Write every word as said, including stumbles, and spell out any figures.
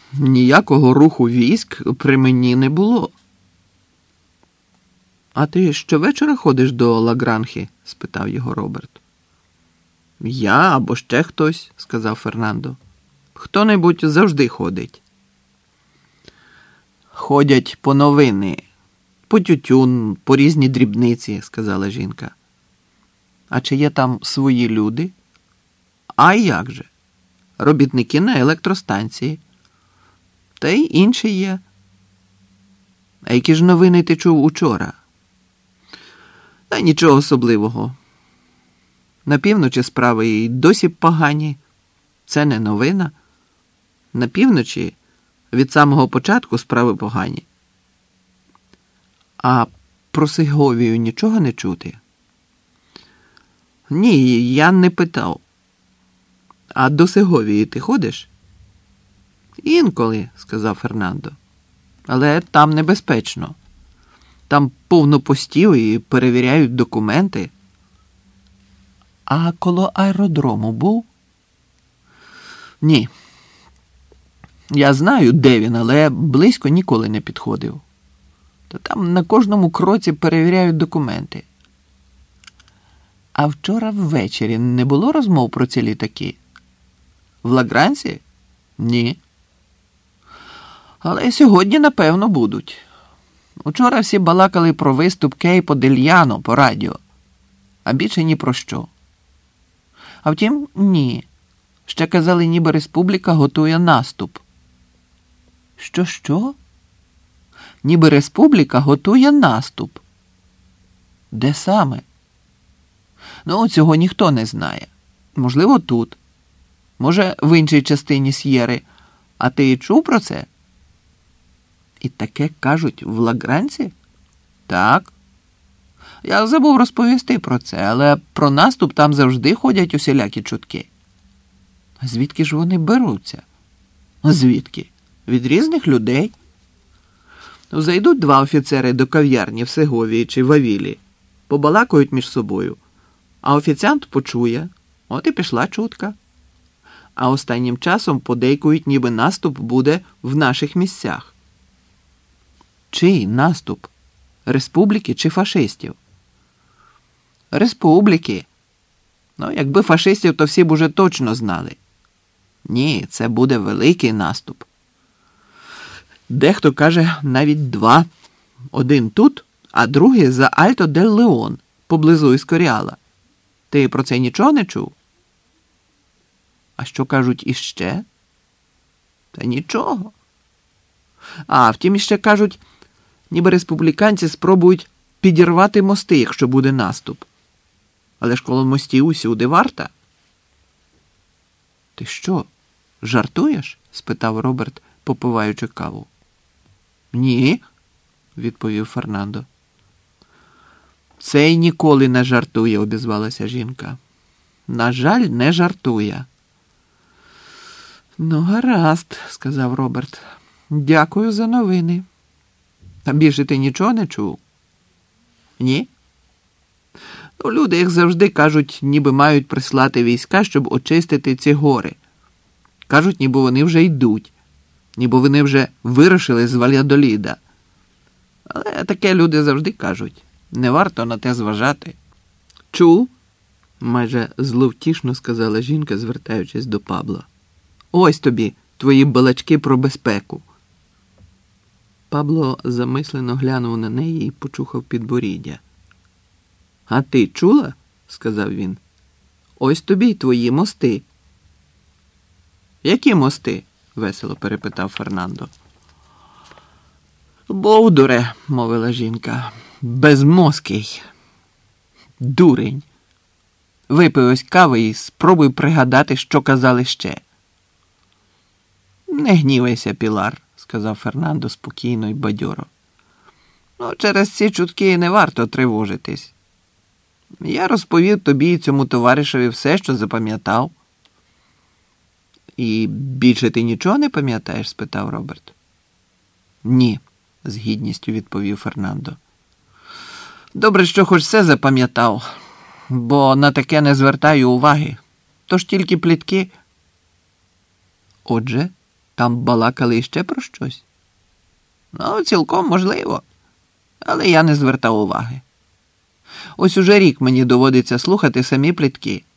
ніякого руху військ при мені не було. «А ти щовечора ходиш до Лагранхи?» – спитав його Роберт. «Я або ще хтось», – сказав Фернандо. «Хто-небудь завжди ходить». «Ходять по новини, по тютюн, по різні дрібниці», – сказала жінка. «А чи є там свої люди?» «А як же? Робітники на електростанції. Та й інші є». «А які ж новини ти чув учора?» «Та нічого особливого. На півночі справи й досі погані. Це не новина. На півночі від самого початку справи погані». «А про Сеговію нічого не чути?» «Ні, я не питав». «А до Сеговії ти ходиш?» «Інколи», – сказав Фернандо. «Але там небезпечно. Там повно постів і перевіряють документи». «А коло аеродрому був?» «Ні. Я знаю, де він, але близько ніколи не підходив. Та там на кожному кроці перевіряють документи». «А вчора ввечері не було розмов про ці літаки?» «В Лагранці? Ні. Але сьогодні, напевно, будуть. Учора всі балакали про виступ Кейпо дель Ляно по радіо, а більше ні про що. А втім, ні. Ще казали, ніби республіка готує наступ». «Що-що?» «Ніби республіка готує наступ». «Де саме?» «Ну, цього ніхто не знає. Можливо, тут. Може, в іншій частині С'єри. А ти чув про це?» «І таке кажуть в Лагранці?» «Так. Я забув розповісти про це, але про наступ там завжди ходять усілякі чутки». «Звідки ж вони беруться?» «Звідки? Від різних людей. Зайдуть два офіцери до кав'ярні в Сеговії чи в Авілі, побалакають між собою, а офіціант почує, от і пішла чутка. А останнім часом подейкують, ніби наступ буде в наших місцях». «Чий наступ? Республіки чи фашистів?» «Республіки. Ну, якби фашистів, то всі б уже точно знали. Ні, це буде великий наступ. Дехто каже навіть два. Один тут, а другий за Альто дель Леон, поблизу Іскоріала. Ти про це нічого не чув?» «А що кажуть іще?» «Та нічого. А, втім, іще кажуть, ніби республіканці спробують підірвати мости, якщо буде наступ. Але ж коло мостів усюди варта». «Ти що, жартуєш?» – спитав Роберт, попиваючи каву. «Ні», – відповів Фернандо. «Цей ніколи не жартує», – обізвалася жінка. «На жаль, не жартує». «Ну, гаразд», – сказав Роберт. «Дякую за новини. А більше ти нічого не чув?» «Ні. Ну, люди, як завжди, кажуть, ніби мають прислати війська, щоб очистити ці гори. Кажуть, ніби вони вже йдуть, ніби вони вже вирушили з Вальядоліда. Але таке люди завжди кажуть. Не варто на те зважати». «Чув?» – майже зловтішно сказала жінка, звертаючись до Пабло. «Ось тобі твої балачки про безпеку». Пабло замислено глянув на неї і почухав підборіддя. «А ти чула?» – сказав він. «Ось тобі й твої мости». «Які мости?» – весело перепитав Фернандо. «Бовдуре», – мовила жінка, – «безмозкий. Дурень. Випий ось кави і спробуй пригадати, що казали ще». «Не гнівайся, Пілар», – сказав Фернандо спокійно і бадьоро. «Ну, через ці чутки не варто тривожитись. Я розповів тобі і цьому товаришеві все, що запам'ятав». «І більше ти нічого не пам'ятаєш?» – спитав Роберт. «Ні», – з гідністю відповів Фернандо. «Добре, що хоч все запам'ятав, бо на таке не звертаю уваги. Тож тільки плітки». «Отже, Там балакали іще про щось? Ну, цілком можливо. Але я не звертав уваги. Ось уже рік мені доводиться слухати самі плітки.